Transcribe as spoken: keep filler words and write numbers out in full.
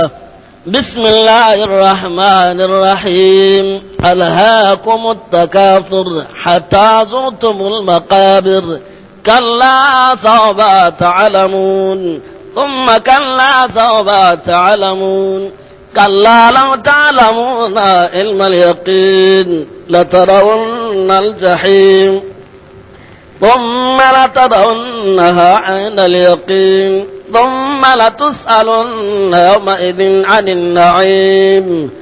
بسم الله الرحمن الرحيم ألهاكم التكاثر حتى زرتم المقابر كلا سوف تعلمون ثم كلا سوف تعلمون كلا لو تعلمون علم اليقين لترون الجحيم ثم لترونها عين اليقين ثم لتسألن يومئذ عن النعيم